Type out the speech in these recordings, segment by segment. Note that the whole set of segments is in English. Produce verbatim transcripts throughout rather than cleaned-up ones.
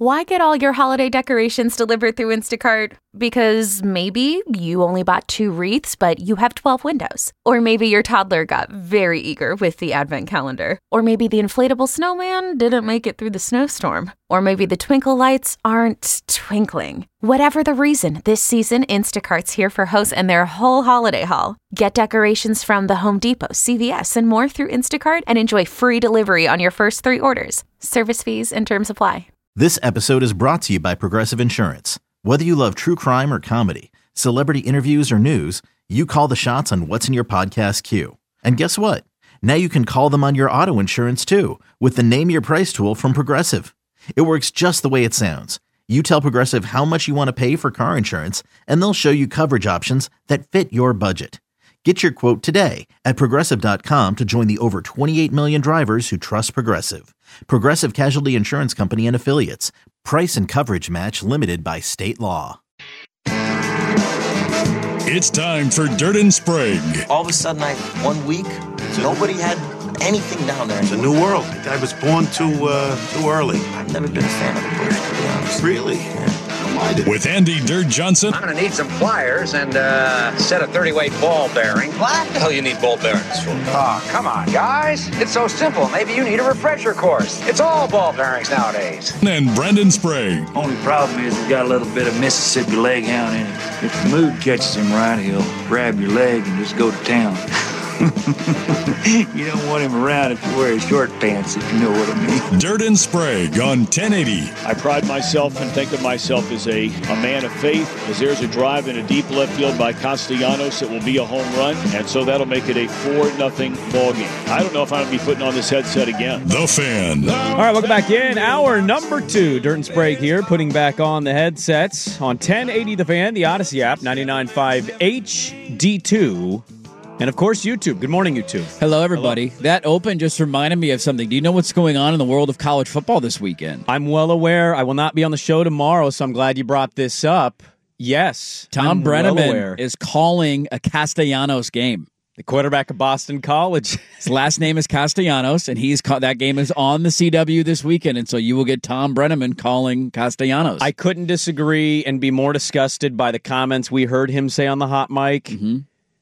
Why get all your holiday decorations delivered through Instacart? Because maybe you only bought two wreaths, but you have twelve windows. Or maybe your toddler got very eager with the advent calendar. Or maybe the inflatable snowman didn't make it through the snowstorm. Or maybe the twinkle lights aren't twinkling. Whatever the reason, this season, Instacart's here for hosts and their whole holiday haul. Get decorations from the Home Depot, C V S, and more through Instacart and enjoy free delivery on your first three orders. Service fees and terms apply. This episode is brought to you by Progressive Insurance. Whether you love true crime or comedy, celebrity interviews or news, you call the shots on what's in your podcast queue. And guess what? Now you can call them on your auto insurance too with the Name Your Price tool from Progressive. It works just the way it sounds. You tell Progressive how much you want to pay for car insurance, and they'll show you coverage options that fit your budget. Get your quote today at Progressive dot com to join the over twenty-eight million drivers who trust Progressive. Progressive Casualty Insurance Company and Affiliates. Price and coverage match limited by state law. It's time for Dirt and Sprague. All of a sudden, I one week, nobody had anything down there. It's a new world. I was born too uh, too early. I've never been a fan of the bush, to be honest. Really? Yeah. Why did With Andy Dirt Johnson. I'm going to need some pliers and uh, set a thirty-weight ball bearing. What the hell you need ball bearings for? Oh, come on, guys. It's so simple. Maybe you need a refresher course. It's all ball bearings nowadays. And Brendan Sprague. Only problem is he's got a little bit of Mississippi leg hound in him. If the mood catches him right, he'll grab your leg and just go to town. You don't want him around if you wear his short pants, if you know what I mean. Dirt and Sprague on ten eighty. I pride myself and think of myself as a, a man of faith, as there's a drive in a deep left field by Castellanos. It will be a home run, and so that'll make it a four nothing ball game. I don't know if I'm going to be putting on this headset again. The Fan. All right, welcome back in. Hour number two. Dirt and Sprague here, putting back on the headsets on ten eighty The Fan, the Odyssey app, ninety-nine point five H D two. And, of course, YouTube. Good morning, YouTube. Hello, everybody. Hello. That open just reminded me of something. Do you know what's going on in the world of college football this weekend? I'm well aware. I will not be on the show tomorrow, so I'm glad you brought this up. Yes, Tom I'm Brenneman well is calling a Castellanos game. The quarterback of Boston College. His last name is Castellanos, and he's ca- that game is on the C W this weekend, and so you will get Tom Brenneman calling Castellanos. I couldn't disagree and be more disgusted by the comments we heard him say on the hot mic. Mm-hmm.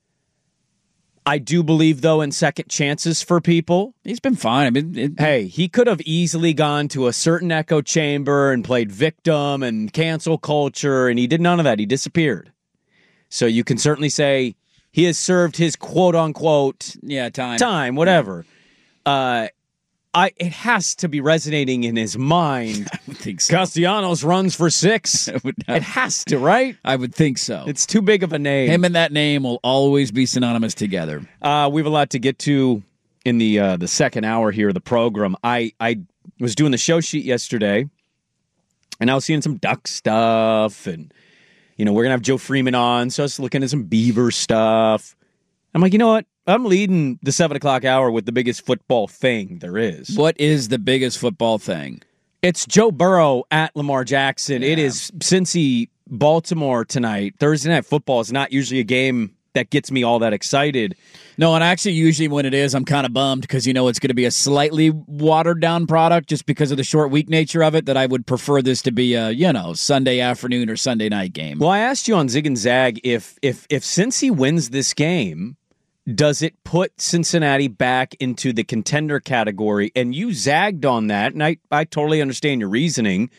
I do believe, though, in second chances for people. He's been fine. I mean, it, hey, he could have easily gone to a certain echo chamber and played victim and cancel culture, and he did none of that. He disappeared. So you can certainly say he has served his quote-unquote yeah, time, time, whatever. Uh, I it has to be resonating in his mind. I would think so. Castellanos runs for six. It has to, right? I would think so. It's too big of a name. Him and that name will always be synonymous together. Uh, we have a lot to get to in the uh, the second hour here of the program. I, I was doing the show sheet yesterday, and I was seeing some Duck stuff, and you know we're gonna have Joe Freeman on, so I was looking at some Beaver stuff. I'm like, you know what? I'm leading the seven o'clock hour with the biggest football thing there is. What is the biggest football thing? It's Joe Burrow at Lamar Jackson. Yeah. It is Cincy, Baltimore tonight. Thursday Night Football is not usually a game that gets me all that excited. No, and actually usually when it is, I'm kind of bummed because, you know, it's going to be a slightly watered-down product just because of the short week nature of it, that I would prefer this to be a, you know, Sunday afternoon or Sunday night game. Well, I asked you on Zig and Zag if, if, if Cincy wins this game, does it put Cincinnati back into the contender category? And you zagged on that, and I, I totally understand your reasoning.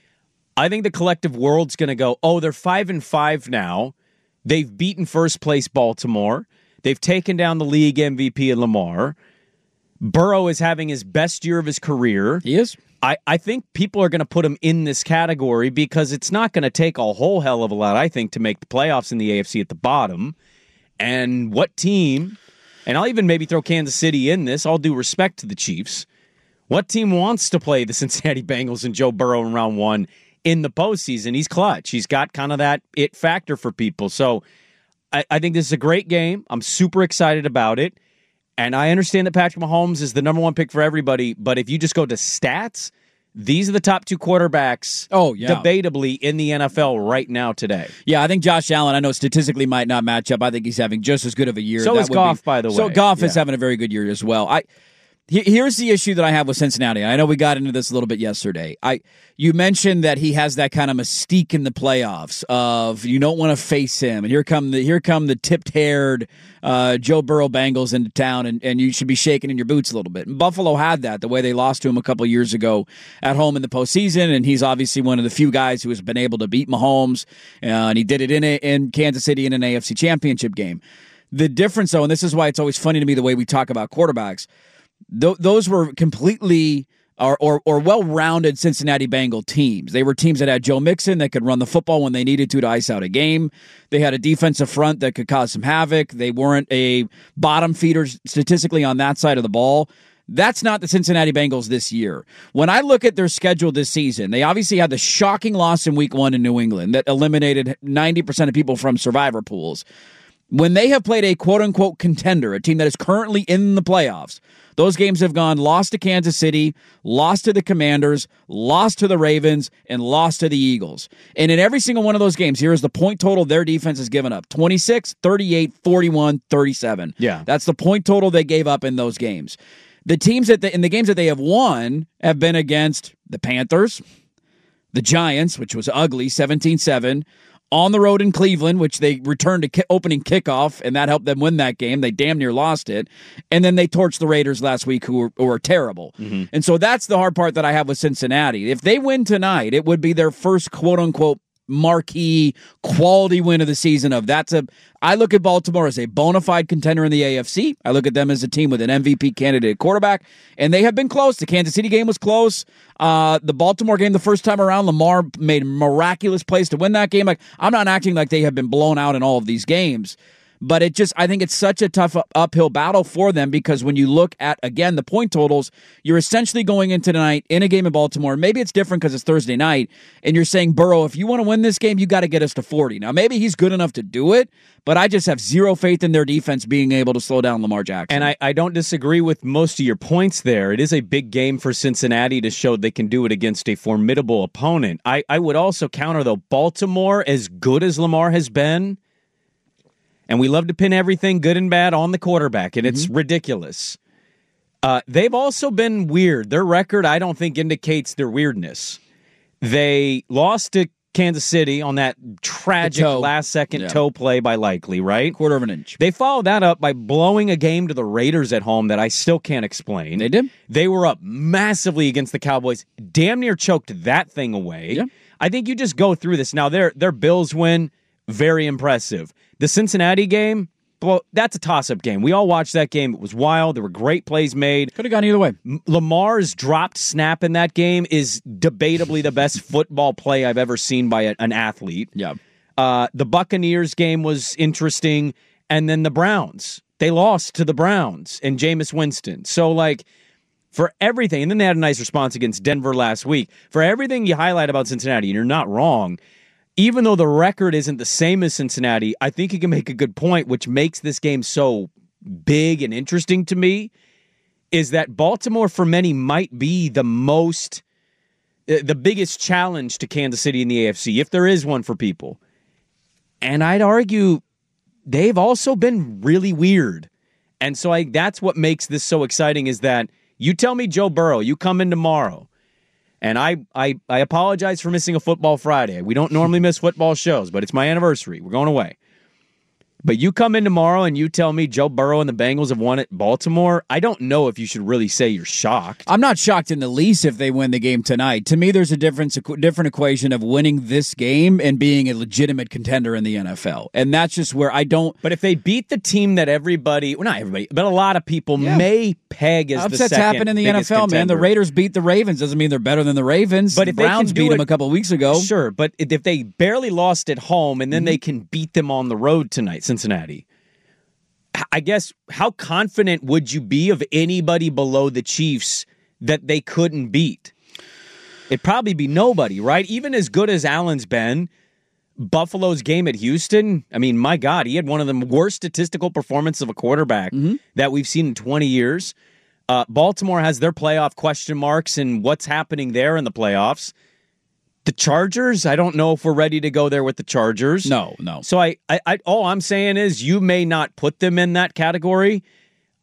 I think the collective world's going to go, oh, they're five and five now. They've beaten first place Baltimore. They've taken down the league M V P in Lamar. Burrow is having his best year of his career. He is. I, I think people are going to put him in this category because it's not going to take a whole hell of a lot, I think, to make the playoffs in the A F C at the bottom. And what team, and I'll even maybe throw Kansas City in this, all due respect to the Chiefs, what team wants to play the Cincinnati Bengals and Joe Burrow in round one in the postseason? He's clutch. He's got kind of that it factor for people. So I, I think this is a great game. I'm super excited about it. And I understand that Patrick Mahomes is the number one pick for everybody, but if you just go to stats, these are the top two quarterbacks, oh, yeah. debatably, in the N F L right now today. Yeah, I think Josh Allen, I know statistically might not match up. I think he's having just as good of a year. So that is Goff, be, by the way. So Goff yeah. is having a very good year as well. I Here's the issue that I have with Cincinnati. I know we got into this a little bit yesterday. I you mentioned that he has that kind of mystique in the playoffs of you don't want to face him, and here come the here come the tipped-haired uh, Joe Burrow Bengals into town, and, and you should be shaking in your boots a little bit. And Buffalo had that the way they lost to him a couple years ago at home in the postseason, and he's obviously one of the few guys who has been able to beat Mahomes, uh, and he did it in a, in Kansas City in an A F C Championship game. The difference, though, and this is why it's always funny to me the way we talk about quarterbacks. Th- those were completely or, or, or well-rounded Cincinnati Bengal teams. They were teams that had Joe Mixon that could run the football when they needed to to ice out a game. They had a defensive front that could cause some havoc. They weren't a bottom feeder statistically on that side of the ball. That's not the Cincinnati Bengals this year. When I look at their schedule this season, they obviously had the shocking loss in week one in New England that eliminated ninety percent of people from survivor pools. When they have played a quote-unquote contender, a team that is currently in the playoffs, those games have gone lost to Kansas City, lost to the Commanders, lost to the Ravens, and lost to the Eagles. And in every single one of those games, here is the point total their defense has given up. twenty-six, thirty-eight, forty-one, thirty-seven. Yeah. That's the point total they gave up in those games. The teams that they, in the games that they have won have been against the Panthers, the Giants, which was ugly, seventeen seven, on the road in Cleveland, which they returned to ki- opening kickoff, and that helped them win that game. They damn near lost it. And then they torched the Raiders last week, who were, who were terrible. Mm-hmm. And so that's the hard part that I have with Cincinnati. If they win tonight, it would be their first quote-unquote marquee quality win of the season. Of that's a I look at Baltimore as a bona fide contender in the A F C. I look at them as a team with an M V P candidate quarterback, and they have been close. The Kansas City game was close. Uh, the Baltimore game the first time around, Lamar made miraculous plays to win that game. Like, I'm not acting like they have been blown out in all of these games. But it just, I think it's such a tough uphill battle for them because when you look at, again, the point totals, you're essentially going into tonight in a game in Baltimore. Maybe it's different because it's Thursday night, and you're saying, Burrow, if you want to win this game, you got to get us to forty. Now, maybe he's good enough to do it, but I just have zero faith in their defense being able to slow down Lamar Jackson. And I, I don't disagree with most of your points there. It is a big game for Cincinnati to show they can do it against a formidable opponent. I, I would also counter, though, Baltimore, as good as Lamar has been, and we love to pin everything good and bad on the quarterback, and it's mm-hmm. ridiculous. Uh, they've also been weird. Their record, I don't think, indicates their weirdness. They lost to Kansas City on that tragic last-second yeah. toe play by Likely, right? Quarter of an inch. They followed that up by blowing a game to the Raiders at home that I still can't explain. They did? They were up massively against the Cowboys, damn near choked that thing away. Yeah. I think you just go through this. Now, their, their Bills win, very impressive. The Cincinnati game, well, that's a toss-up game. We all watched that game. It was wild. There were great plays made. Could have gone either way. Lamar's dropped snap in that game is debatably the best football play I've ever seen by a, an athlete. Yeah. Uh, the Buccaneers game was interesting. And then the Browns. They lost to the Browns and Jameis Winston. So, like, for everything, and then they had a nice response against Denver last week. For everything you highlight about Cincinnati, and you're not wrong, even though the record isn't the same as Cincinnati, I think you can make a good point, which makes this game so big and interesting to me, is that Baltimore, for many, might be the most, the biggest challenge to Kansas City in the A F C, if there is one for people. And I'd argue they've also been really weird. And so I, that's what makes this so exciting, is that you tell me, Joe Burrow, you come in tomorrow, and I, I I apologize for missing a Football Friday. We don't normally miss football shows, but it's my anniversary. We're going away. But you come in tomorrow and you tell me Joe Burrow and the Bengals have won at Baltimore, I don't know if you should really say you're shocked. I'm not shocked in the least if they win the game tonight. To me, there's a difference, a different equation of winning this game and being a legitimate contender in the N F L. And that's just where I don't... But if they beat the team that everybody, well, not everybody, but a lot of people yeah. may peg as Upsets the second happen in the N F L, contender. man. The Raiders beat the Ravens. Doesn't mean they're better than the Ravens. But the if Browns they can beat do them it, a couple of weeks ago. Sure, but if they barely lost at home and then mm-hmm. they can beat them on the road tonight, Cincinnati... I guess, how confident would you be of anybody below the Chiefs that they couldn't beat? It'd probably be nobody, right? Even as good as Allen's been, Buffalo's game at Houston, I mean, my God, he had one of the worst statistical performances of a quarterback mm-hmm. that we've seen in twenty years. Uh, Baltimore has their playoff question marks and what's happening there in the playoffs. The Chargers, I don't know if we're ready to go there with the Chargers. No, no. So I, I, I, all I'm saying is you may not put them in that category.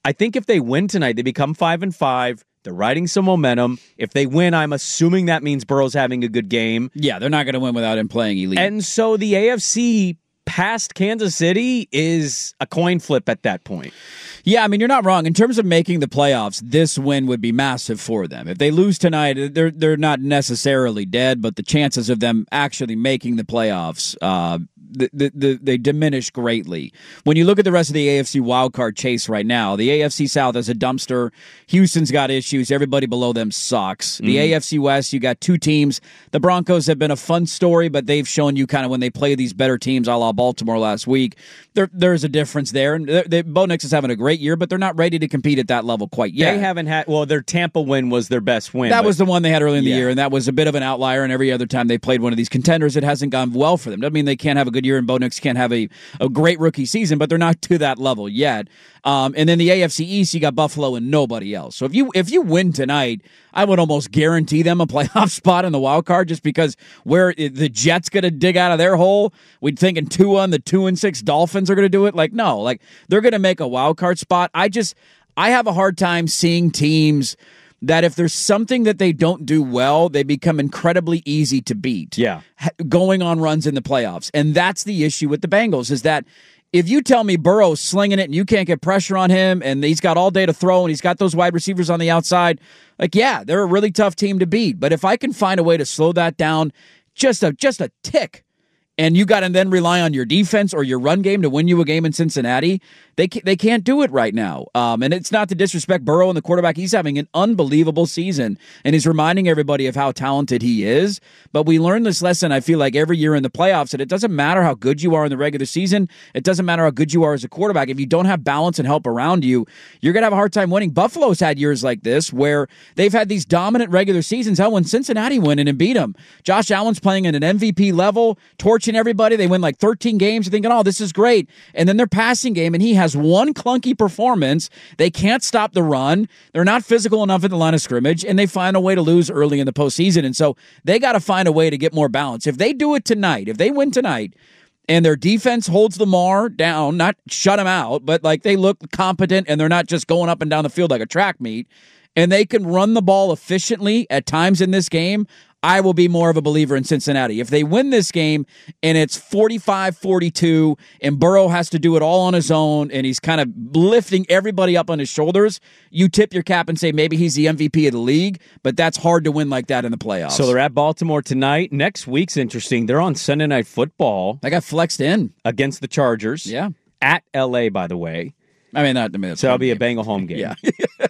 I think if they win tonight, they become five and five. They're riding some momentum. If they win, I'm assuming that means Burrow's having a good game. Yeah, they're not going to win without him playing elite. And so the A F C past Kansas City is a coin flip at that point. Yeah, I mean, you're not wrong. In terms of making the playoffs, this win would be massive for them. If they lose tonight, they're they're not necessarily dead, but the chances of them actually making the playoffs, uh, the, the, the, they diminish greatly. When you look at the rest of the A F C wildcard chase right now, the A F C South is a dumpster. Houston's got issues. Everybody below them sucks. The mm-hmm. A F C West, you got two teams. The Broncos have been a fun story, but they've shown you kind of when they play these better teams, a la Baltimore last week, there, there's a difference there. And they, Bo Nix is having a great year, but they're not ready to compete at that level quite yet. They haven't had, well, their Tampa win was their best win. That but, was the one they had early in the yeah. year, and that was a bit of an outlier, and every other time they played one of these contenders, it hasn't gone well for them. Doesn't mean they can't have a good year, and Bo Nix can't have a, a great rookie season, but they're not to that level yet. Um, and then the A F C East, you got Buffalo and nobody else. So if you if you win tonight, I would almost guarantee them a playoff spot in the wild card, just because where the Jets going to dig out of their hole, we'd think in Tua and the two and six Dolphins are going to do it. Like, no, like they're going to make a wild card spot. I just, I have a hard time seeing teams that if there's something that they don't do well, they become incredibly easy to beat. Yeah. Going on runs in the playoffs. And that's the issue with the Bengals, is that if you tell me Burrow's slinging it and you can't get pressure on him and he's got all day to throw and he's got those wide receivers on the outside, like, yeah, they're a really tough team to beat. But if I can find a way to slow that down just a just a tick, and you got to then rely on your defense or your run game to win you a game in Cincinnati, they can't, they can't do it right now. Um, and it's not to disrespect Burrow and the quarterback. He's having an unbelievable season, and he's reminding everybody of how talented he is. But we learn this lesson, I feel like, every year in the playoffs, that it doesn't matter how good you are in the regular season. It doesn't matter how good you are as a quarterback. If you don't have balance and help around you, you're going to have a hard time winning. Buffalo's had years like this where they've had these dominant regular seasons. Hell, when Cincinnati went in and beat them, Josh Allen's playing at an M V P level, torching everybody. They win like thirteen games. You're thinking, oh, this is great. And then their passing game, and he has one clunky performance. They can't stop the run. They're not physical enough at the line of scrimmage, and they find a way to lose early in the postseason. And so they got to find a way to get more balance. If they do it tonight, if they win tonight, and their defense holds Lamar down, not shut him out, but like they look competent and they're not just going up and down the field like a track meet, and they can run the ball efficiently at times in this game, I will be more of a believer in Cincinnati. If they win this game and it's forty-five forty-two and Burrow has to do it all on his own and he's kind of lifting everybody up on his shoulders, you tip your cap and say maybe he's the M V P of the league, but that's hard to win like that in the playoffs. So they're at Baltimore tonight. Next week's interesting. They're on Sunday Night Football. I got flexed in. Against the Chargers. Yeah. At L A, by the way. I mean, not, I mean, so it'll be game. a Bengal home game. Yeah.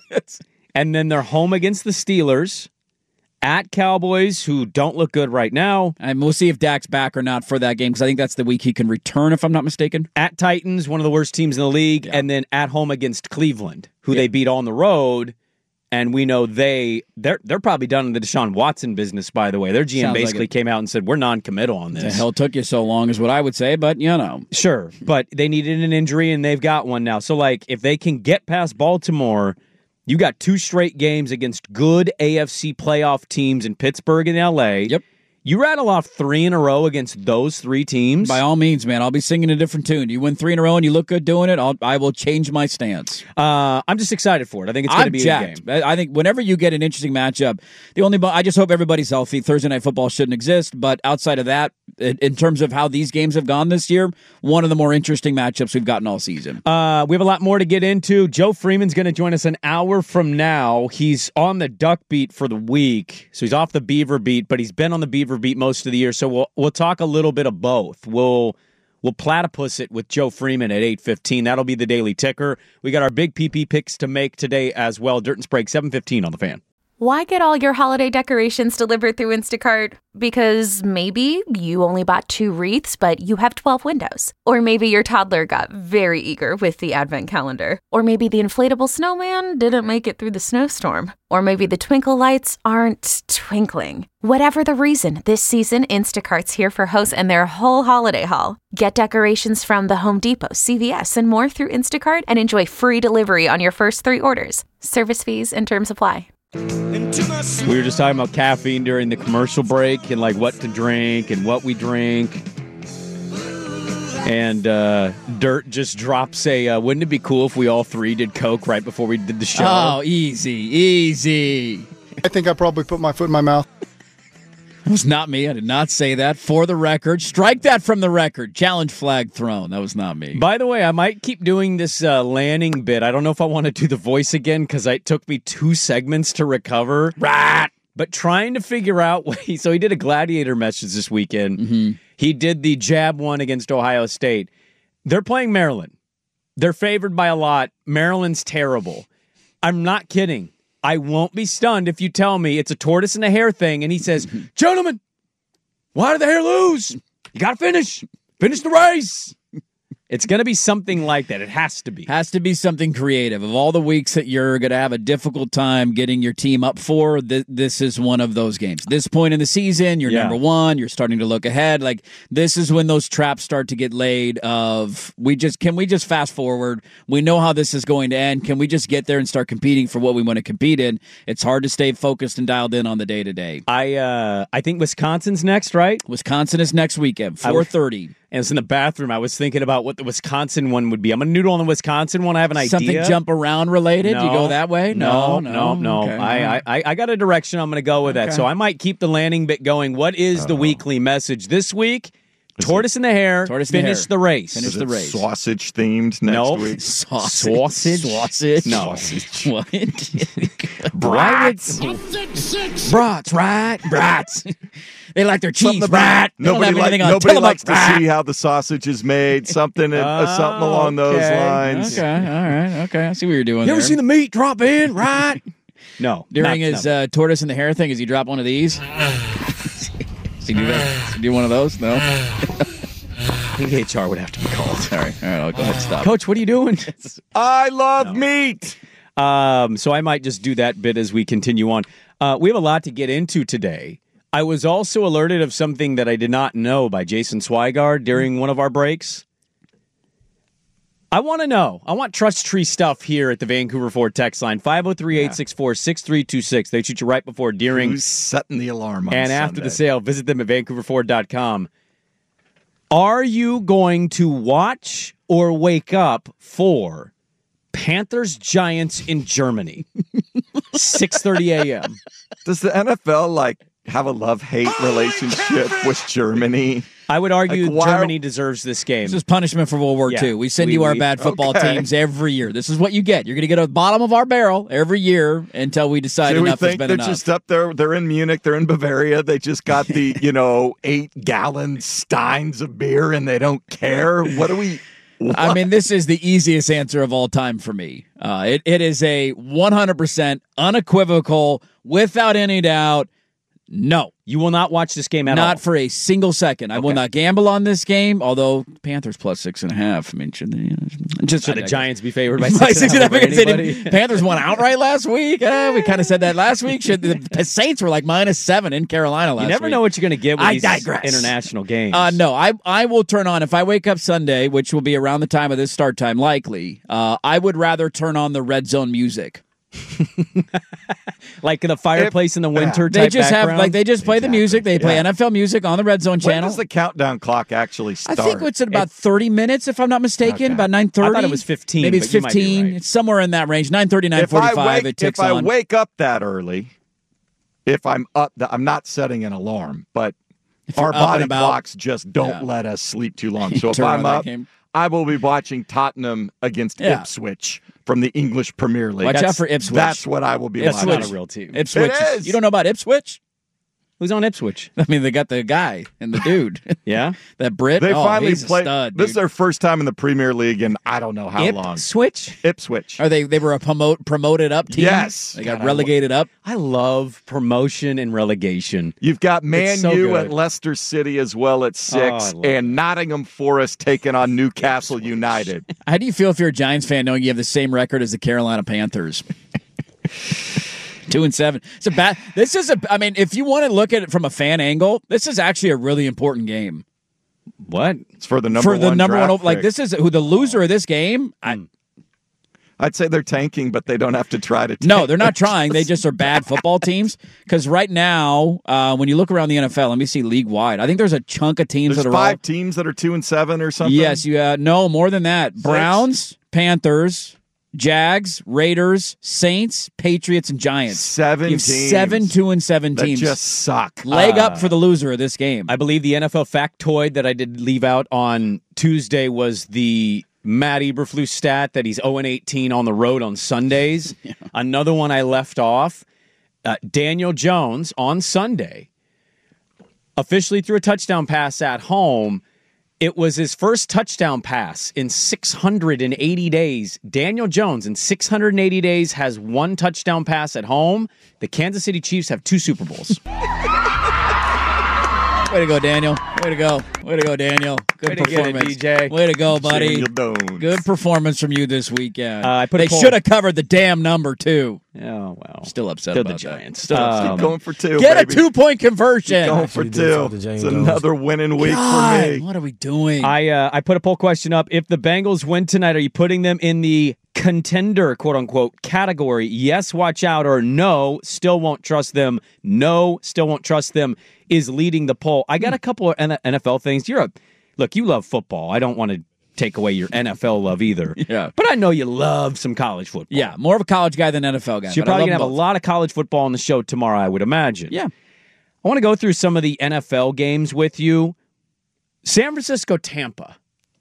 And then they're home against the Steelers. At Cowboys, who don't look good right now. And we'll see if Dak's back or not for that game, because I think that's the week he can return, if I'm not mistaken. At Titans, one of the worst teams in the league, yeah. And then at home against Cleveland, who yeah. they beat on the road. And we know they, they're, they're probably done in the Deshaun Watson business, by the way. Their G M Sounds basically like came out and said, we're non-committal on this. The hell took you so long is what I would say, but, you know. Sure, but they needed an injury, and they've got one now. So, like, if they can get past Baltimore, you got two straight games against good A F C playoff teams in Pittsburgh and L A. Yep. You rattle off three in a row against those three teams. By all means, man. I'll be singing a different tune. You win three in a row and you look good doing it, I'll, I will change my stance. Uh, I'm just excited for it. I think it's going to be jacked. a game. I think whenever you get an interesting matchup, the only I just hope everybody's healthy. Thursday Night Football shouldn't exist, but outside of that, in terms of how these games have gone this year, one of the more interesting matchups we've gotten all season. Uh, we have a lot more to get into. Joe Freeman's going to join us an hour from now. He's on the Duck beat for the week, so he's off the Beaver beat, but he's been on the Beaver beat most of the year. So we'll we'll talk a little bit of both. We'll we'll platypus it with Joe Freeman at eight fifteen. That'll be the Daily Ticker. We got our big P P picks to make today as well. Dirt and Sprague, seven fifteen on the Fan. Why get all your holiday decorations delivered through Instacart? Because maybe you only bought two wreaths, but you have twelve windows. Or maybe your toddler got very eager with the advent calendar. Or maybe the inflatable snowman didn't make it through the snowstorm. Or maybe the twinkle lights aren't twinkling. Whatever the reason, this season, Instacart's here for hosts and their whole holiday haul. Get decorations from the Home Depot, C V S, and more through Instacart and enjoy free delivery on your first three orders. Service fees and terms apply. We were just talking about caffeine during the commercial break and like what to drink and what we drink. And uh, Dirt just drops a, uh, wouldn't it be cool if we all three did coke right before we did the show? Oh, easy, easy. I think I probably put my foot in my mouth. It was not me. I did not say that. For the record, strike that from the record. Challenge flag thrown. That was not me. By the way, I might keep doing this uh, Lanning bit. I don't know if I want to do the voice again because it took me two segments to recover. Right. But trying to figure out what he, so he did a gladiator message this weekend. Mm-hmm. He did the jab one against Ohio State. They're playing Maryland. They're favored by a lot. Maryland's terrible. I'm not kidding. I won't be stunned if you tell me it's a tortoise and a hare thing, and he says, gentlemen, why did the hare lose? You got to finish. Finish the race. It's going to be something like that. It has to be. Has to be something creative. Of all the weeks that you're going to have a difficult time getting your team up for, th- this is one of those games. This point in the season, you're Yeah. number one. You're starting to look ahead. Like, this is when those traps start to get laid of, we just can we just fast forward? We know how this is going to end. Can we just get there and start competing for what we want to compete in? It's hard to stay focused and dialed in on the day-to-day. I uh, I think Wisconsin's next, right? Wisconsin is next weekend, four thirty. And it's in the bathroom. I was thinking about what the Wisconsin one would be. I'm going to noodle on the Wisconsin one. I have an idea. Something jump around related? No, you go that way? No, No, no, no. Okay. I, I I got a direction. I'm going to go with that. Okay. So I might keep the Lanning bit going. What is the weekly message this week? Tortoise and the hare. Tortoise and the finish hare. the race. Finish Is the it race. sausage themed next No. week? Sausage. Sausage? Sausage. No. What? Brats. Brats, right? Brats. They like their cheese, Something about- brat. They don't Nobody, have like, anything on nobody likes Tillamook, to rat. see how the sausage is made. Something, uh, something along those okay. lines. Okay, all right, okay. I see what you're doing You there. ever seen the meat drop in? Right? No. During not- his no. uh, tortoise and the hare thing, does he drop one of these? Does he do that? Does he do one of those? No? I think H R would have to be called. All right, all right, I'll go ahead and stop. Coach, what are you doing? I love meat. Um, so I might just do that bit as we continue on. Uh, we have a lot to get into today. I was also alerted of something that I did not know by Jason Swigard during one of our breaks. I want to know. I want Trust Tree stuff here at the Vancouver Ford text line, five oh three, eight six four, six three two six. They shoot you right before, during, Who's setting the alarm on and after Sunday? the sale. Visit them at vancouver ford dot com. Are you going to watch or wake up for Panthers Giants in Germany? six thirty a.m. Does the N F L like have a love-hate relationship with Germany? I would argue Like, why- Germany deserves this game. This is punishment for World War Yeah, Two. We send we- you our we- bad football okay. teams every year. This is what you get. You're going to get at the bottom of our barrel every year until we decide Do we enough has think been they're enough. just up there? They're in Munich. They're in Bavaria. They just got the, you know, eight-gallon steins of beer, and they don't care? What do we... What? I mean, this is the easiest answer of all time for me. Uh, it, it is a one hundred percent unequivocal, without any doubt, no. You will not watch this game at all. Not for a single second. I will Okay. not gamble on this game, although Panthers plus six and a half. I mean, should they, just Should the Giants be favored by By six, six and a and a half half, over because they anybody? didn't- Panthers won outright last week. Uh, we kind of said that last week. Should the Saints were like minus seven in Carolina last You week. never know what you're going to get with I these digress. international games. Uh, no, I I will turn on if I wake up Sunday, which will be around the time of this start time, likely. Uh, I would rather turn on the red zone music. Like the fireplace in the winter They type just have background? like they just play the Exactly. music. They play Yeah. N F L music on the red zone When channel. does the countdown clock actually I start? think it's at about thirty minutes, if I'm not mistaken, Okay. about nine thirty. I thought it was fifteen, Maybe it's but you might be fifteen. right. It's somewhere in that range. nine thirty, nine if I forty-five. wake, It ticks if I on. wake up that early, if I'm up, I'm not setting an alarm, but you're our up and body about- clocks just don't Yeah. let us sleep too long. So if Turn on I'm that up, game. I will be watching Tottenham against Yeah. Ipswich from the English Premier League. Watch that's, out for Ipswich. That's what I will be Ipswich. watching. Not a real team. Ipswich. It is. You don't know about Ipswich? Who's on Ipswich? I mean, they got the guy and the dude. Yeah? That Brit. They oh, finally he's a played. stud, this is dude. their first time in the Premier League in I don't know how long. Ipswich? Ipswich. Are they? They were a promote promoted up team. Yes. they got God, I relegated up. I love promotion and relegation. You've got Man It's so U good. at Leicester City as well at six, Oh, I love and Nottingham Forest taking on Newcastle United. How do you feel if you're a Giants fan knowing you have the same record as the Carolina Panthers? Two and seven. It's a bad. This is a. I mean, if you want to look at it from a fan angle, this is actually a really important game What? It's for the number for the one number draft one. Like pick. this is who the loser of this game. I, Hmm. I'd say they're tanking, but they don't have to try to tank. No, they're not trying. They just are bad football teams. Because right now, uh, when you look around the N F L, let me see league-wide. I think there's a chunk of teams There's that are five all, teams that are two and seven or something. Yes, you uh, no more than that. Six. Browns, Panthers, Jags, Raiders, Saints, Patriots, and Giants. Seven you have teams. Seven, two, and seven that teams. just suck. Leg Uh, up for the loser of this game. I believe the N F L factoid that I did leave out on Tuesday was the Matt Eberflus stat that he's oh and eighteen on the road on Sundays. Yeah. Another one I left off, uh, Daniel Jones on Sunday officially threw a touchdown pass at home. It was his first touchdown pass in six hundred eighty days. Daniel Jones in six hundred eighty days has one touchdown pass at home. The Kansas City Chiefs have two Super Bowls. Way to go, Daniel. Way to go. Way to go, Daniel. Good Way to get it, performance. D J. Way to go, buddy. Daniel Jones. Good performance from you this weekend. Uh, I put a they poll- should have covered the damn number, too. Oh, well. Still upset They're about the that. Giants. Still Um, upset. Keep going for two, Get baby. a two-point conversion. Going for two. It's another winning week God, for me. what are we doing? I uh, I put a poll question up. If the Bengals win tonight, are you putting them in the contender, quote unquote, category? Yes, watch out, or no, still won't trust them. No, still won't trust them is leading the poll. I got a couple of N F L things. You're a look, you love football. I don't want to take away your N F L love either. Yeah. But I know you love some college football. yeah, more of a college guy than N F L guy. So you're but I probably love going to have them a both. lot of college football on the show tomorrow, I would imagine. Yeah. I want to go through some of the N F L games with you. San Francisco, Tampa.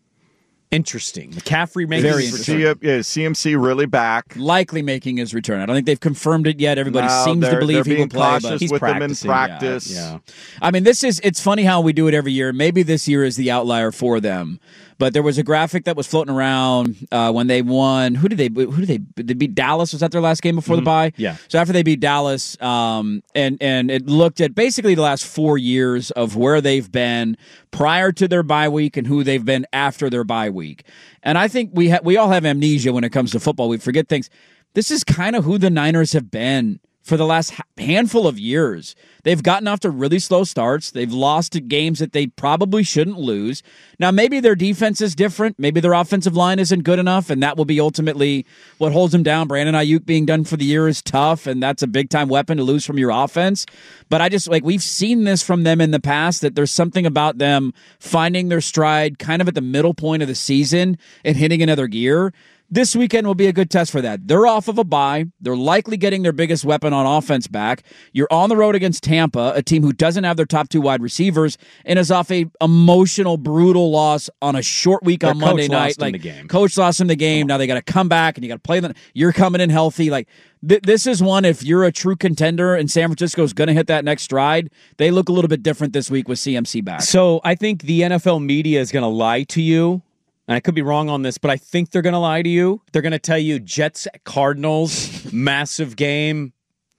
Interesting. McCaffrey making Very his interesting. return. C- yeah, C M C really back. Likely making his return. I don't think they've confirmed it yet. Everybody No, seems to they're- believe they're he will being play. But cautious he's with them in practicing, practice. Yeah. I mean, this is, it's funny how we do it every year. Maybe this year is the outlier for them. But there was a graphic that was floating around uh, when they won. Who did they? Who did they? They beat Dallas. Was that their last game before the bye? Yeah. So after they beat Dallas, um, and and it looked at basically the last four years of where they've been prior to their bye week and who they've been after their bye week. And I think we ha- we all have amnesia when it comes to football. We forget things. This is kind of who the Niners have been for the last handful of years. They've gotten off to really slow starts. They've lost to games that they probably shouldn't lose. Now, maybe their defense is different. Maybe their offensive line isn't good enough, and that will be ultimately what holds them down. Brandon Ayuk being done for the year is tough, and that's a big-time weapon to lose from your offense. But I just, like, we've seen this from them in the past, that there's something about them finding their stride kind of at the middle point of the season and hitting another gear. This weekend will be a good test for that. They're off of a bye. They're likely getting their biggest weapon on offense back. You're on the road against Tampa, a team who doesn't have their top two wide receivers and is off a emotional, brutal loss on a short week Their on Monday coach night. lost them Like the game. coach lost him the game. Now they got to come back and you got to play them. You're coming in healthy. Like th- this is one. If you're a true contender and San Francisco is going to hit that next stride, they look a little bit different this week with C M C back. So I think the N F L media is going to lie to you. And I could be wrong on this, but I think they're going to lie to you. They're going to tell you Jets Cardinals, massive game.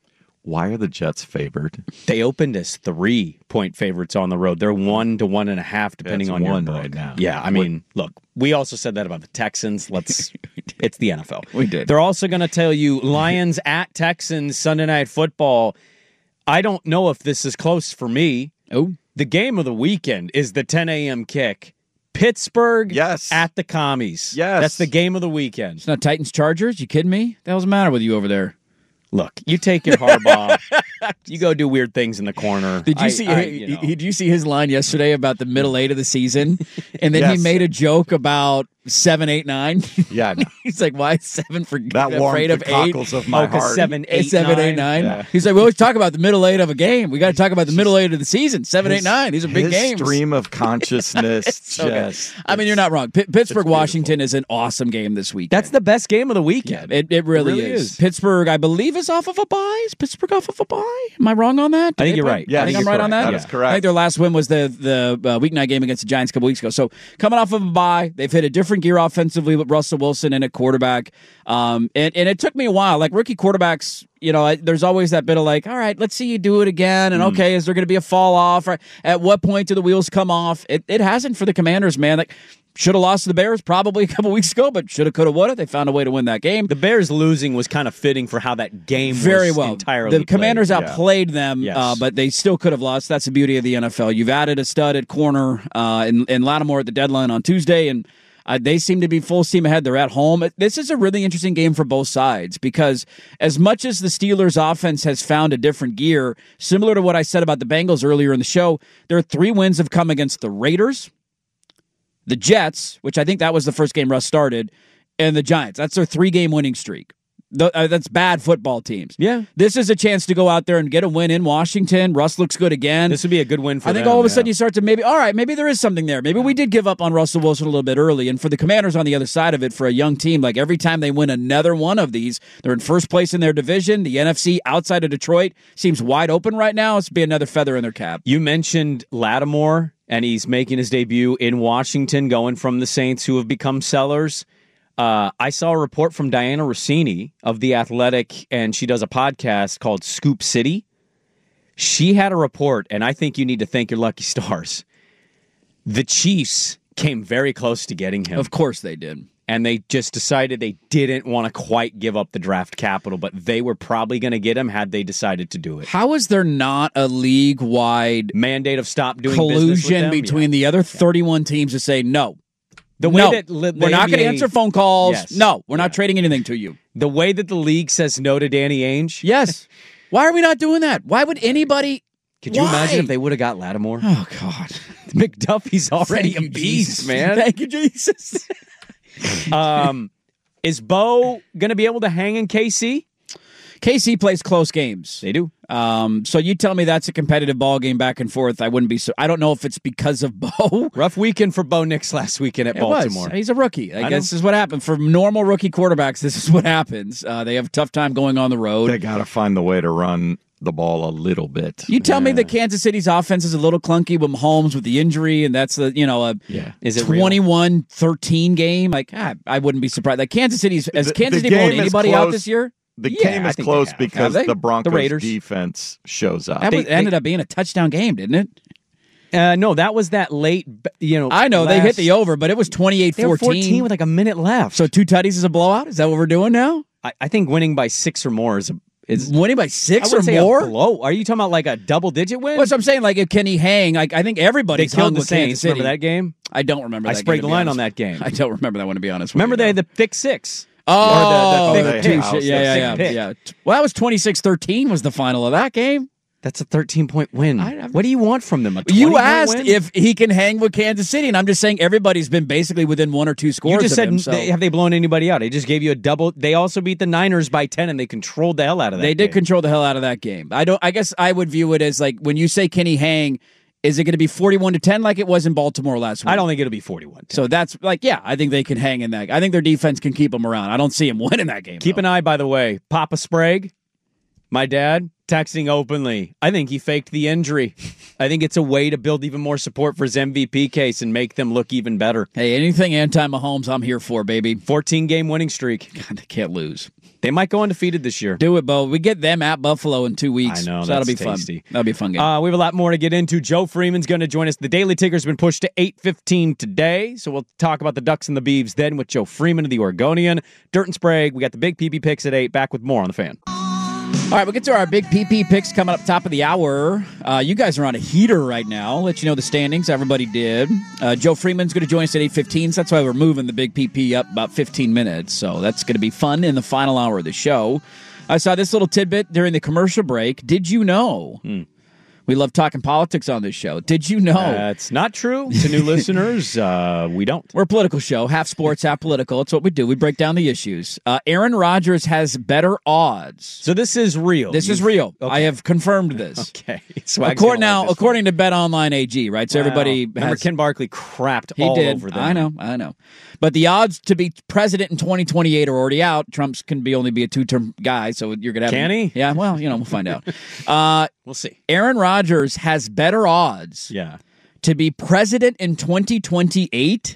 Why are the Jets favored? They opened as three-point favorites on the road. They're one to one and a half, depending That's on your one book. right now. Yeah, I mean, look, we also said that about the Texans. Let's. It's the N F L. We did. They're also going to tell you Lions at Texans Sunday Night Football. I don't know if this is close for me. Oh, the game of the weekend is the ten a.m. kick. Pittsburgh yes. at the Commies. Yes. That's the game of the weekend. it's not Titans Chargers. You kidding me? What the hell's the matter with you over there? Look, you take your Harbaugh. You go do weird things in the corner. Did you I- see? I, he- you know. he- did you see his line yesterday about the middle eight of the season, and then he Yes. made a joke about seven, eight, nine. Yeah, no. He's like, "Why is seven for that warmed afraid the of eight? cockles of my Oh, 'cause heart. seven, It's eight, seven, eight, nine. nine. Yeah. He's like, we always talk about the middle eight of a game. We got to talk about the middle eight of the season. Seven, eight, nine. These are big His games. stream of consciousness. It's so good. just, I mean, you're not wrong. P- Pittsburgh, Washington is an awesome game this week. That's the best game of the weekend. It, it really, really is. is. Pittsburgh, I believe, is off of a bye. Is Pittsburgh off of a bye? Am I wrong on that? Did I think they you're play- right. Yeah, I think I I'm think right you're on correct. that. That is I correct. think their last win was the the uh, weeknight game against the Giants a couple weeks ago. So coming off of a bye, they've hit a different gear offensively with Russell Wilson in at quarterback. Um, and, and it took me a while. Like rookie quarterbacks, you know, I, there's always that bit of like, all right, let's see you do it again. And okay, is there going to be a fall off? Or at what point do the wheels come off? It, it hasn't for the Commanders, man. Like should have lost to the Bears probably a couple weeks ago, but should have, could have, would have. They found a way to win that game. The Bears losing was kind of fitting for how that game Very was well. entirely The Commanders played. outplayed them, Yes. uh, but they still could have lost. That's the beauty of the N F L. You've added a stud at corner uh, in, in Lattimore at the deadline on Tuesday, and Uh, they seem to be full steam ahead. They're at home. This is a really interesting game for both sides because as much as the Steelers' offense has found a different gear, similar to what I said about the Bengals earlier in the show, their three wins have come against the Raiders, the Jets, which I think that was the first game Russ started, and the Giants. That's their three-game winning streak. The, uh, that's bad football teams. Yeah. This is a chance to go out there and get a win in Washington. Russ looks good again. This would be a good win for I think them, all of a yeah. sudden you start to maybe, all right, maybe there is something there. Maybe we did give up on Russell Wilson a little bit early. And for the Commanders on the other side of it, for a young team, like every time they win another one of these, they're in first place in their division. The N F C outside of Detroit seems wide open right now. It's be another feather in their cap. You mentioned Lattimore, and he's making his debut in Washington, going from the Saints, who have become sellers. Uh, I saw a report from Diana Rossini of The Athletic, and she does a podcast called Scoop City. She had a report, and I think you need to thank your lucky stars. The Chiefs came very close to getting him. Of course they did. And they just decided they didn't want to quite give up the draft capital, but they were probably going to get him had they decided to do it. How is there not a league-wide mandate of stop doing business with collusion them? between Yeah. the other thirty-one teams to say no? The way no, that li- the we're not going to N B A answer phone calls. Yes. No, we're not trading anything to you. The way that the league says no to Danny Ainge. Yes. Why are we not doing that? Why would anybody? Could you Why? imagine if they would have got Lattimore? Oh, God. McDuffie's already Thank a you, beast, Jesus. man. Thank you, Jesus. um, is Bo going to be able to hang in K C? K C plays close games. They do. Um, so you tell me that's a competitive ball game back and forth. I wouldn't be so. I don't know if it's because of Bo. Rough weekend for Bo Nix last weekend at It Baltimore. was. He's a rookie. I, I guess know. this is what happened. For normal rookie quarterbacks, this is what happens. Uh, they have a tough time going on the road. They got to find the way to run the ball a little bit. You tell me that Kansas City's offense is a little clunky with Mahomes with the injury, and that's the you know a Yeah. Is it real? twenty-one thirteen game. Like ah, I wouldn't be surprised. Like Kansas City's has The- Kansas the City blown game is anybody out close. this year? The Yeah, game I is think close they have. because Have they? the Broncos The Raiders. defense shows up. That They- was, they- ended up being a touchdown game, didn't it? Uh, no, that was that late. You know, I know they hit last- the over, but it was twenty-eight They were fourteen. fourteen with like a minute left. So two tutties is a blowout? Is that what we're doing now? I, I think winning by six or more is a, is Winning by six I or wouldn't say a more? blow. Are you talking about like a double digit win? Well, so I'm saying, like, if can he hang? Like, I think They everybody's killed hung the with Kansas Saints. City. Remember that game? I don't remember I that sprayed game, to the be line honest. on that game. I don't remember that one, to be honest. Remember with they you, had though. the pick six. Oh, Or the- the the thick two pick. shit. yeah, yeah, Thick yeah, pick. yeah. Well, that was twenty-six thirteen was the final of that game. That's a thirteen point win. I- what do you want from them? A You twenty point asked win? if he can hang with Kansas City, and I'm just saying everybody's been basically within one or two scores. You just of said him, so. they, have they blown anybody out? They just gave you a double. They also beat the Niners by ten, and they controlled the hell out of that. They did game. control the hell out of that game. I don't. I guess I would view it as like when you say can he hang, is it going to be forty-one to ten like it was in Baltimore last week? I don't think it'll be forty-one. So that's like, yeah, I think they can hang in that. I think their defense can keep them around. I don't see him winning that game. Keep though. an eye, by the way. Papa Sprague, my dad, texting openly. I think he faked the injury. I think it's a way to build even more support for his M V P case and make them look even better. Hey, anything anti-Mahomes, I'm here for, baby. fourteen game winning streak. God, they can't lose. They might go undefeated this year. Do it, Bo. We get them at Buffalo in two weeks. I know, so that'll that's be tasty. fun. That'll be a fun game. Uh, we have a lot more to get into. Joe Freeman's going to join us. The Daily Ticker's been pushed to eight fifteen today, so we'll talk about the Ducks and the Beavs then with Joe Freeman of the Oregonian. Dirt and Sprague, we got the big P P picks at eight. Back with more on the Fan. All right, we'll get to our big P P picks coming up top of the hour. Uh, you guys are on a heater right now. I'll let you know the standings. Everybody did. Uh, Joe Freeman's going to join us at eight fifteen, so that's why we're moving the big P P up about fifteen minutes. So that's going to be fun in the final hour of the show. I saw this little tidbit during the commercial break. Did you know? Hmm. We love talking politics on this show. Did you know? That's not true. To new listeners, uh, we don't. We're a political show, half sports, half political. It's what we do. We break down the issues. Uh, Aaron Rodgers has better odds. So this is real. This You've- is real. Okay. I have confirmed this. Okay. Swag's According, gonna now, like this according to BetOnline A G, right? So one. everybody Wow. Remember has, Ken Barkley crapped he all did. over them. I know, I know. But the odds to be president in twenty twenty-eight are already out. Trump's can be only be a two-term guy, so you're gonna have. Can he? Yeah. Well, you know, we'll find out. Uh, We'll see. Aaron Rodgers has better odds Yeah. to be president in twenty twenty-eight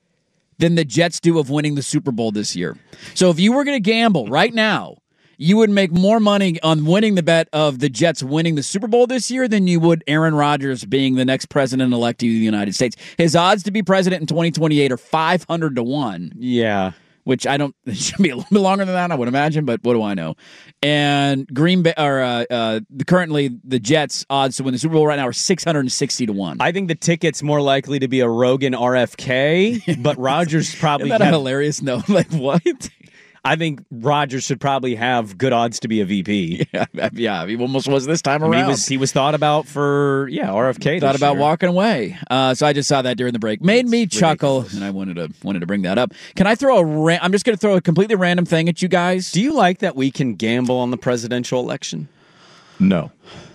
than the Jets do of winning the Super Bowl this year. So if you were going to gamble right now, you would make more money on winning the bet of the Jets winning the Super Bowl this year than you would Aaron Rodgers being the next president-elect of the United States. His odds to be president in twenty twenty-eight are five hundred to one. Yeah. which I don't. It should be a little bit longer than that, I would imagine. But what do I know? And Green Bay, or uh, uh, the, currently the Jets odds to win the Super Bowl right now are six hundred sixty to one. I think the ticket's more likely to be a Rogan R F K, but Rodgers probably. Isn't that have, a hilarious note? Like what? I think Rodgers should probably have good odds to be a V P. Yeah, yeah, he almost was this time I mean, around. he was he was thought about for yeah R F K. Thought this about year. walking away. Uh, so I just saw that during the break. Made me It's chuckle, ridiculous. and I wanted to wanted to bring that up. Can I throw a? Ra- I'm just going to throw a completely random thing at you guys. Do you like that we can gamble on the presidential election? No.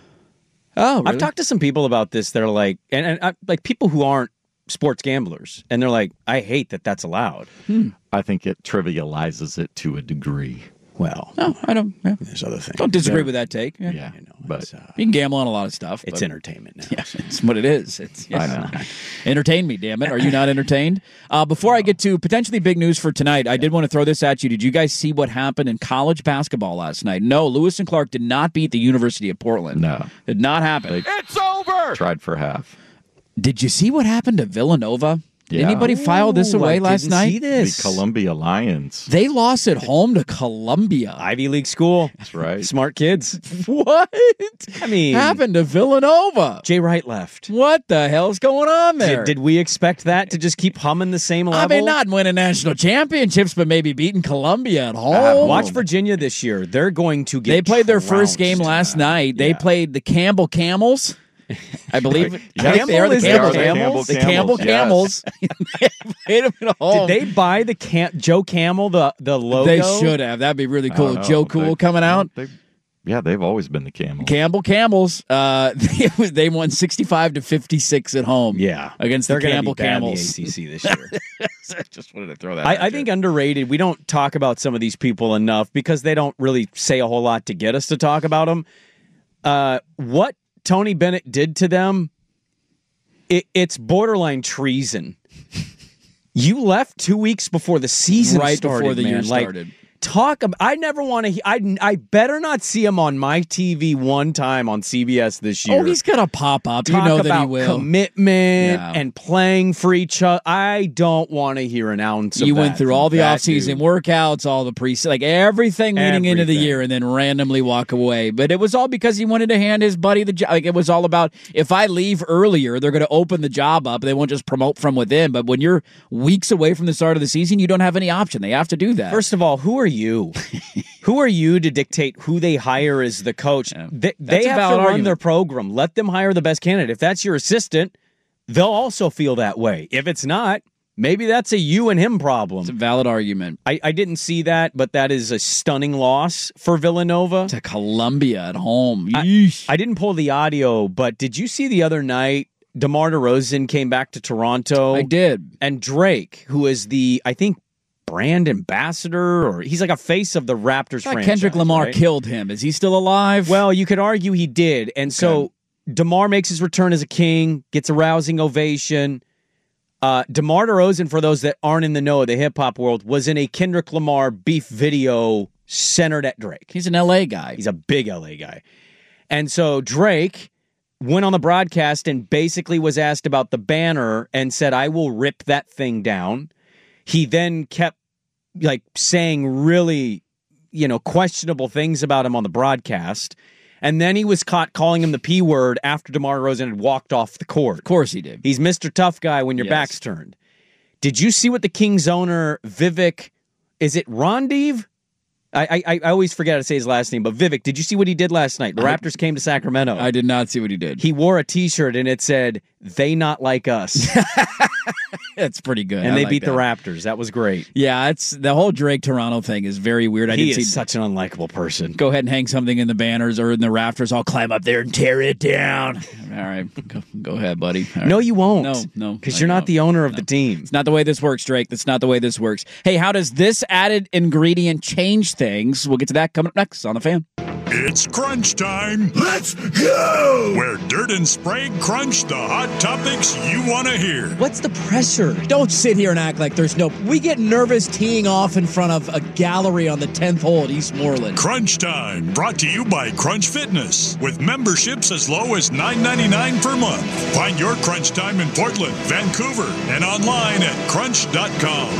Oh, really? I've talked to some people about this. They're like, and, and uh, like people who aren't sports gamblers, and they're like, I hate that that's allowed. Hmm. I think it trivializes it to a degree. Well, no, I don't. Yeah. There's other things. Don't disagree Yeah. with that take. Yeah, Yeah, You know, but it's, uh, you can gamble on a lot of stuff. it's but- entertainment now. Yeah, it's what it is. It's I yes. know. Entertain me, damn it. Are you not entertained? Uh, before I get to potentially big news for tonight, I did want to throw this at you. Did you guys see what happened in college basketball last night? No, Lewis and Clark did not beat the University of Portland. No. Did not happen. They It's over! tried for half. Did you see what happened to Villanova? Did Yeah. anybody file this Ooh, away I last didn't night? see this. The Columbia Lions. They lost at home to Columbia. Ivy League school. That's right. Smart kids. What I mean, happened to Villanova? Jay Wright left. What the hell's going on there? Did, did we expect that to just keep humming the same level? I mean, not winning national championships, but maybe beating Columbia at home. Uh, Watch Virginia this year. They're going to get They played their first trounced. game last night. They Yeah. played the Campbell Camels. I believe Right. I think Yes. they are the Campbell is Campbell the Camels. The Campbell Campbell Camels, Camels. They played them at home. Did they buy the Cam- Joe Camel the the logo? They should have. That'd be really cool. I don't know. Joe Cool They- coming out. They, yeah, they've always been the Camels. Campbell Camels. Uh, they, they won sixty-five to fifty-six at home. Yeah, against they're the gonna Campbell be bad in Camels. the A C C this year. I just wanted to throw that. I, out I there. think underrated. We don't talk about some of these people enough because they don't really say a whole lot to get us to talk about them. Uh, what Tony Bennett did to them, it, it's borderline treason. You left two weeks before the season right started, before the man. year Like, started. talk about, I never want to I I better not see him on my T V one time on C B S this year. Oh, he's gonna pop up. Talk you know that he about will. commitment Yeah. and playing for each other. I don't want to hear an ounce of You that went through from all the that off-season dude. workouts, all the pre, like everything leading into the Everything. year, and then randomly walk away. But it was all because he wanted to hand his buddy the job. Like it was all about if I leave earlier, they're going to open the job up. They won't just promote from within. But when you're weeks away from the start of the season, you don't have any option. They have to do that. First of all, who are you? Who are you to dictate who they hire as the coach? Yeah. They, That's they a have to valid run argument. their program. Let them hire the best candidate. If that's your assistant, they'll also feel that way. If it's not, maybe that's a you and him problem. It's a valid argument. I, I didn't see that, but that is a stunning loss for Villanova. To Columbia at home. I, Yeesh. I didn't pull the audio, but did you see the other night DeMar DeRozan came back to Toronto? I did. And Drake, who is the, I think, brand ambassador, or he's like a face of the Raptors I thought franchise. Kendrick Lamar right? killed him. Is he still alive? Well, you could argue he did. And so DeMar makes his return as a king, gets a rousing ovation. Uh, DeMar DeRozan, for those that aren't in the know of the hip-hop world, was in a Kendrick Lamar beef video centered at Drake. He's an L A guy. He's a big L A guy. And so Drake went on the broadcast and basically was asked about the banner and said, I will rip that thing down. He then kept like saying really, you know, questionable things about him on the broadcast. And then he was caught calling him the P word after DeMar DeRozan had walked off the court. Of course he did. He's Mister Tough Guy when your Yes. back's turned. Did you see what the Kings owner, Vivek, is it Rondiv? I, I I always forget how to say his last name, but Vivek, did you see what he did last night? The I- Raptors came to Sacramento. I did not see what he did. He wore a T-shirt and it said, "They not like us," That's pretty good. and I they like beat the that. Raptors. That was great. Yeah, it's the whole Drake Toronto thing is very weird. I he didn't is see such an unlikable person. go ahead and hang something in the banners or in the rafters. I'll climb up there and tear it down. All right, go, go ahead, buddy. All right. No, you won't. No, no, because I you're not won't. the owner of the team. It's not the way this works, Drake. That's not the way this works. Hey, how does this added ingredient change things? We'll get to that coming up next on The Fan. It's crunch time. Let's go! Where Dirt and Sprague crunch the hot topics you want to hear. What's the pressure? Don't sit here and act like there's no... We get nervous teeing off in front of a gallery on the tenth hole at Eastmoreland. Crunch time, brought to you by Crunch Fitness, with memberships as low as nine ninety-nine per month. Find your Crunch Time in Portland, Vancouver, and online at crunch dot com.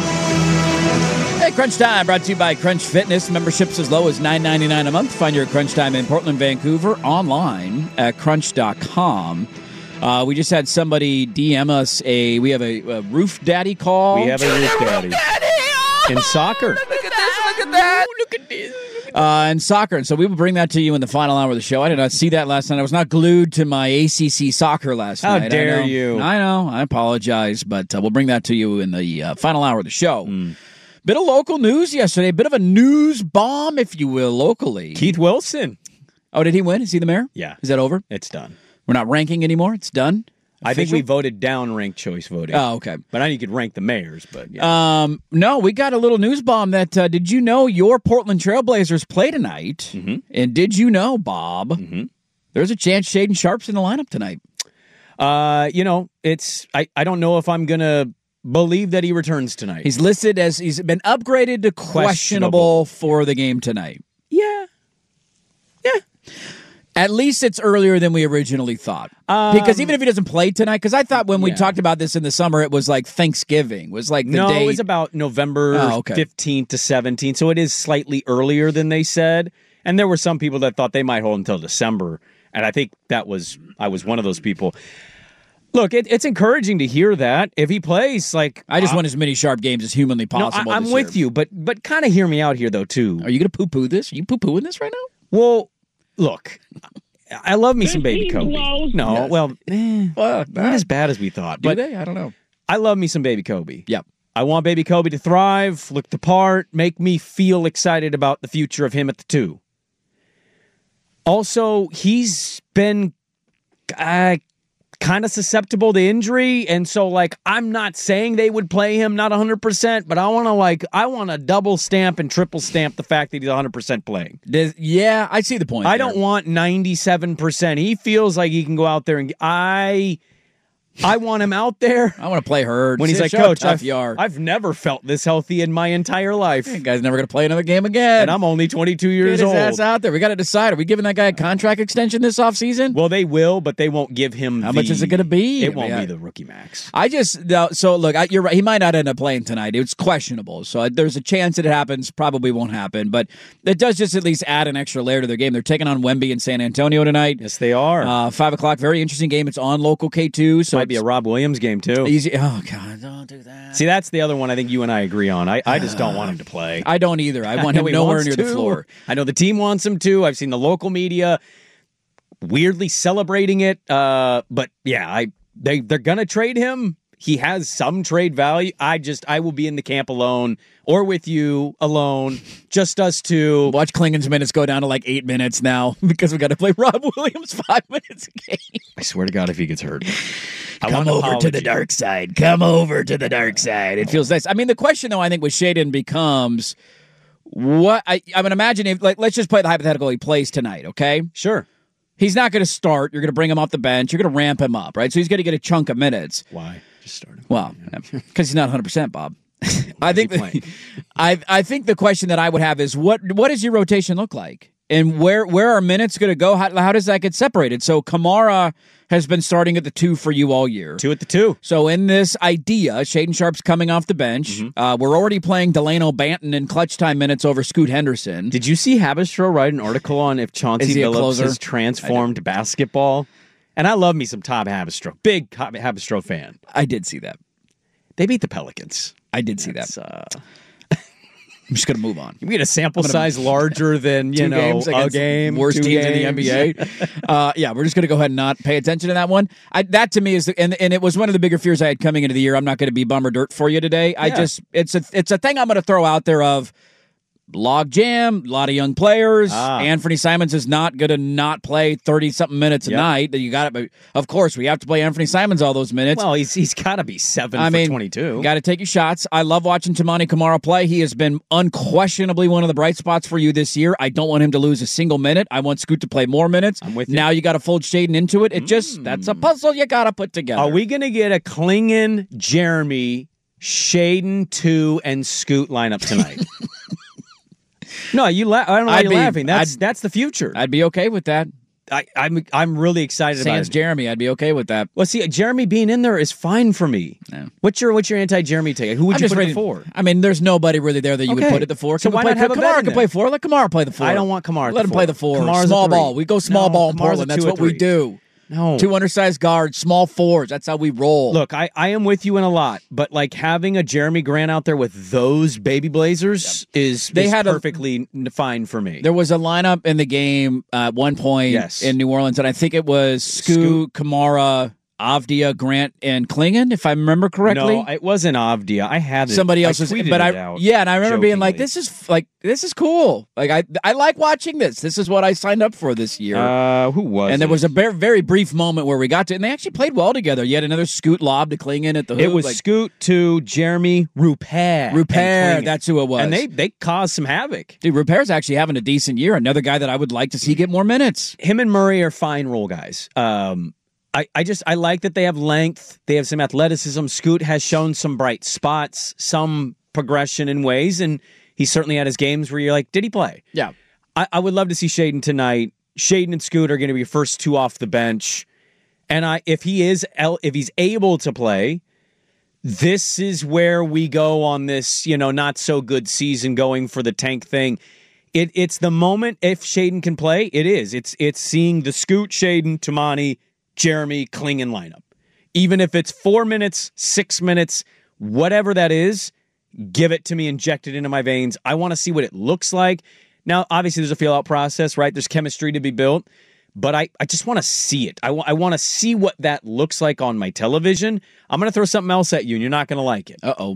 Hey, Crunch Time, brought to you by Crunch Fitness. Memberships as low as nine ninety-nine a month. Find your Crunch Time in Portland, Vancouver, online at crunch dot com. Uh, we just had somebody D M us a, we have a, a Roof Daddy call. We have a Roof Daddy. Oh, in soccer. Look at this, look at that. Ooh, look at this. Uh, in soccer, and so we will bring that to you in the final hour of the show. I did not see that last night. I was not glued to my A C C soccer last How night. How dare I know, you? I know. I apologize, but uh, we'll bring that to you in the uh, final hour of the show. Mm. Bit of local news yesterday. Bit of a news bomb, if you will, locally. Keith Wilson. Oh, did he win? Is he the mayor? Yeah. Is that over? It's done. We're not ranking anymore? It's done? I think we voted down ranked choice voting. Oh, okay. But I know you could rank the mayors, but yeah. Um, no, we got a little news bomb that, uh, did you know your Portland Trailblazers play tonight? Mm-hmm. And did you know, Bob, mm-hmm. there's a chance Shaden Sharp's in the lineup tonight? Uh, you know, it's, I, I don't know if I'm going to believe that he returns tonight. He's listed as, he's been upgraded to questionable, questionable for the game tonight. Yeah. Yeah. At least it's earlier than we originally thought. Um, because even if he doesn't play tonight, because I thought when we yeah. talked about this in the summer, it was like Thanksgiving. It was like the no, day. it was about November oh, okay. fifteenth to seventeenth, so it is slightly earlier than they said. And there were some people that thought they might hold until December, and I think that was I was one of those people. Look, it, it's encouraging to hear that. If he plays, like... I just uh, want as many Sharp games as humanly possible. No, I, I'm with year. you, but but kind of hear me out here, though, too. Are you going to poo-poo this? Are you poo-pooing this right now? Well, look... I love me some Baby Kobe. No, yes. well, eh, well, not as bad as we thought. Do but they? I don't know. I love me some Baby Kobe. Yep. I want Baby Kobe to thrive, look the part, make me feel excited about the future of him at the two. Also, he's been uh, kind of susceptible to injury, and so, like, I'm not saying they would play him not one hundred percent, but I want to, like, I want to double stamp and triple stamp the fact that he's one hundred percent playing. Does, yeah, I see the point. I there. don't want ninety-seven percent. He feels like he can go out there and I I want him out there. I want to play Hurd. When he's like, Show Coach, tough I've, you are. I've never felt this healthy in my entire life. That guy's never going to play another game again. And I'm only twenty-two years Get his old. ass out there. We got to decide. Are we giving that guy a contract extension this offseason? Well, they will, but they won't give him How the, much is it going to be? It won't I mean, be the rookie max. I just, no, so look, I, you're right. He might not end up playing tonight. It's questionable. So I, there's a chance that it happens. Probably won't happen. But it does just at least add an extra layer to their game. They're taking on Wemby in San Antonio tonight. Yes, they are. Uh, five o'clock. Very interesting game. It's on local K two. So might be a Rob Williams game, too. Easy. Oh, God, don't do that. See, that's the other one I think you and I agree on. I, I just don't want him to play. I don't either. I want I him nowhere near to. the floor. I know the team wants him to. I've seen the local media weirdly celebrating it. Uh, but yeah, I they they're gonna trade him. He has some trade value. I just I will be in the camp alone or with you alone, just us two. Watch Klingon's minutes go down to like eight minutes now because we got to play Rob Williams five minutes a game. I swear to God, if he gets hurt, I come over to the dark side. Come over to the dark side. It feels nice. I mean, the question though, I think with Shaden becomes what I I mean. Imagine if like let's just play the hypothetical. He plays tonight. Okay, sure. He's not going to start. You're going to bring him off the bench. You're going to ramp him up, right? So he's going to get a chunk of minutes. Why? Just start him. Well, because he's not one hundred percent, Bob. I think the, I I think the question that I would have is what what does your rotation look like, and where where are minutes going to go? How, how does that get separated? So Kamara has been starting at the two for you all year. Two at the two. So in this idea, Shaden Sharp's coming off the bench. Mm-hmm. Uh, we're already playing Delano Banton in clutch time minutes over Scoot Henderson. Did you see Habistro write an article on if Chauncey Billups has transformed basketball? And I love me some Tom Habistro. Big Habistro fan. I did see that. They beat the Pelicans. I did see That's, that. Uh... I'm just going to move on. We get a sample gonna, size larger than, you know, a game. Worst teams games. in the N B A. uh, yeah, we're just going to go ahead and not pay attention to that one. I, that to me is, the, and, and it was one of the bigger fears I had coming into the year. I'm not going to be bummer dirt for you today. I yeah. just, it's a, it's a thing I'm going to throw out there of, log jam, a lot of young players. Ah. Anthony Simons is not going to not play thirty-something minutes a Yep. night. That you got it, but of course, we have to play Anthony Simons all those minutes. Well, he's he's got to be seven I for mean, twenty-two. got to take your shots. I love watching Tamani Kamara play. He has been unquestionably one of the bright spots for you this year. I don't want him to lose a single minute. I want Scoot to play more minutes. I'm with you. Now you got to fold Shaden into it. It just, that's a puzzle you got to put together. Are we going to get a Klingon, Jeremy, Shaden, two, and Scoot lineup tonight? No, you. La- I don't know why I'd you're be- laughing. That's I'd- that's the future. I'd be okay with that. I, I'm I'm really excited about Sans it. Jeremy, I'd be okay with that. Well, see, Jeremy being in there is fine for me. Yeah. What's your what's your anti-Jeremy take? Who would I'm you just put ready at the four? I mean, there's nobody really there that you Okay. would put at the four. So Can why play, not have a Kamara vet in can there? play four. Let Kamara play the four. I don't want Kamara at Let the him play four. the four. Kamara's a small three. ball. We go small No, ball in Kamara's a Portland. That's two or what we three. do. No. Two undersized guards, small fours. That's how we roll. Look, I, I am with you in a lot, but like having a Jeremy Grant out there with those baby Blazers is, They is had a- perfectly n fine for me. There was a lineup in the game at one point Yes. in New Orleans, and I think it was Scoot, Kamara, Avdia, Grant, and Klingon, if I remember correctly. No, it wasn't Avdia. I had it. Somebody I else was, tweeted but it I out yeah, and I remember being like, jokingly. "This is like this is cool. Like I I like watching this. This is what I signed up for this year." Uh, who was and there it? was a very, very brief moment where we got to, and they actually played well together. Yet another Scoot lob to Klingon at the hoop. It was like, Scoot to Jeremy Rupert. Rupert, and Klingon. that's who it was. And they they caused some havoc. Dude, Rupert's actually having a decent year. Another guy that I would like to see get more minutes. Him and Murray are fine role guys. Um, I, I just I like that they have length. They have some athleticism. Scoot has shown some bright spots, some progression in ways, and he certainly had his games where you're like, did he play? Yeah. I, I would love to see Shaden tonight. Shaden and Scoot are going to be first two off the bench, and I if he is el- if he's able to play, this is where we go on this you know not so good season going for the tank thing. It it's the moment if Shaden can play. It is. It's it's seeing the Scoot, Shaden, Tamani, Jeremy, Klingon lineup. Even if it's four minutes, six minutes, whatever that is, give it to me, inject it into my veins. I want to see what it looks like. Now, obviously, there's a feel-out process, right? There's chemistry to be built, but I, I just want to see it. I, w- I want to see what that looks like on my television. I'm going to throw something else at you, and you're not going to like it. Uh-oh.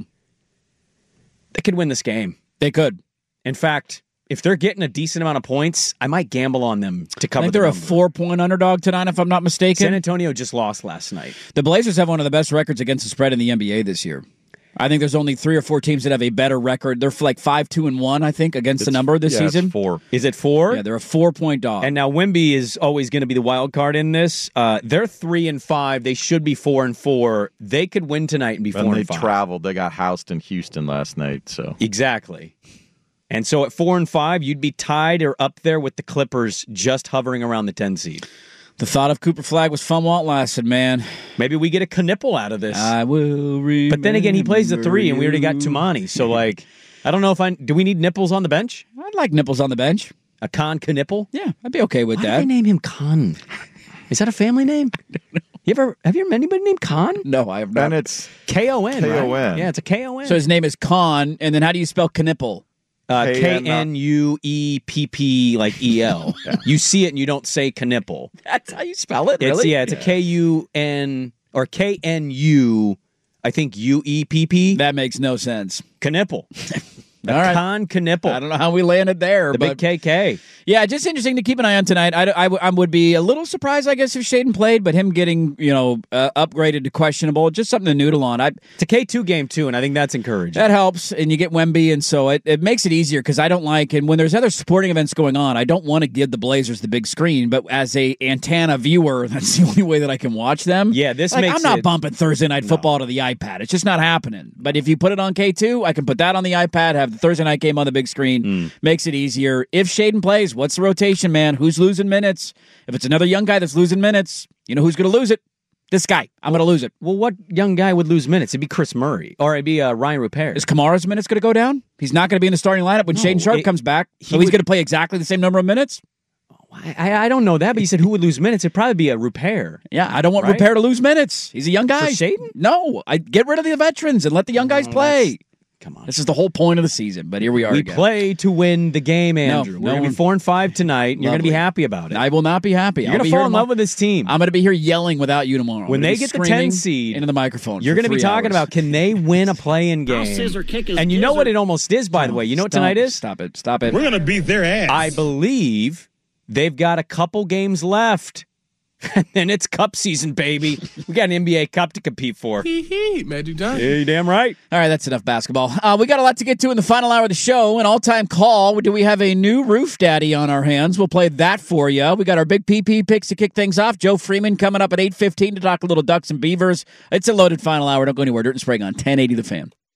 They could win this game. They could. In fact, if they're getting a decent amount of points, I might gamble on them to I cover think the they're a number. four-point underdog tonight, if I'm not mistaken. San Antonio just lost last night. The Blazers have one of the best records against the spread in the N B A this year. I think there's only three or four teams that have a better record. They're like five, two, and one. I think against the number this yeah, it's season. four. Is it four? Yeah, they're a four-point dog. And now Wemby is always going to be the wild card in this. Uh, they're three and five. They should be four and four. They could win tonight and be When four they and five. traveled, they got housed in Houston last night. So Exactly. And so at four and five, you'd be tied or up there with the Clippers, just hovering around the ten seed. the thought of Cooper Flagg was fun while it lasted, man. Maybe we get a Knipple out of this. I will remember. But then again, he plays the three, and we already got Tumani. So, like, I don't know if I do. We need Nipples on the bench. I'd like Nipples on the bench. A Con Knipple. Yeah, I'd be okay with Why that. did they name him Con? Is that a family name? You ever have you ever met anybody named Con? No, I have not. And it's K O N. K O N. Right? Yeah, it's a K O N. So his name is Con, and then how do you spell Knipple? Uh, K K N- N U E P P like E L. You see it and you don't say Knipple. That's how you spell it, It's really? yeah, it's a K U N or K N U, I think U E P P. That makes no sense. Knipple. All right. Con Knipple. I don't know how we landed there. The but big K K. Yeah, just interesting to keep an eye on tonight. I, I, I would be a little surprised, I guess, if Shaden played, but him getting, you know, uh, upgraded to questionable, just something to noodle on. I, It's a K two game, too, and I think that's encouraging. that helps, and you get Wemby, and so it, it makes it easier because I don't like, and when there's other sporting events going on, I don't want to give the Blazers the big screen, but as a antenna viewer, that's the only way that I can watch them. Yeah, this like, makes I'm not it- bumping Thursday Night Football to the iPad. It's just not happening. But if you put it on K two, I can put that on the iPad, have the Thursday night game on the big screen. Mm. Makes it easier. If Shaden plays, what's the rotation, man? Who's losing minutes? If it's another young guy that's losing minutes, you know who's going to lose it? This guy. I'm going to lose it. Well, what young guy would lose minutes? It'd be Chris Murray. Or it'd be uh, Ryan Rupert. Is Kamara's minutes going to go down? He's not going to be in the starting lineup when No, Shaden Sharp it- comes back. he So he's would- going to play exactly the same number of minutes? I, I- I don't know that, but you said who would lose minutes? It'd probably be a Rupert. Yeah, I don't want Right? Rupert to lose minutes. He's a young guy. For Shaden? No, I get rid of the veterans and let the young guys Oh, play. Come on. This is the whole point of the season, but here we are We again. play to win the game, Andrew. No, We're no going to one- be four and five tonight, and you're going to be Lovely. happy about it. I will not be happy. You're I'll going be to here fall in tomorrow. love with this team. I'm going to be here yelling without you tomorrow. When I'm they gonna be get the screaming ten seed into the microphone, you're going to be talking about, can they win a play-in game? scissor kick his And you know what gizzard. it almost is, by the way. You know what tonight is? Stop it. Stop it. We're going to beat their ass. I believe they've got a couple games left. And then it's cup season, baby. We got an N B A Cup to compete for. Magic Johnson. Yeah, you damn right. All right, that's enough basketball. Uh, we got a lot to get to in the final hour of the show. An all-time call. Do we have a new roof daddy on our hands? We'll play that for you. We got our big P P picks to kick things off. Joe Freeman coming up at eight fifteen to talk a little Ducks and Beavers. It's a loaded final hour. Don't go anywhere. Dirt and Sprague on ten eighty The Fan.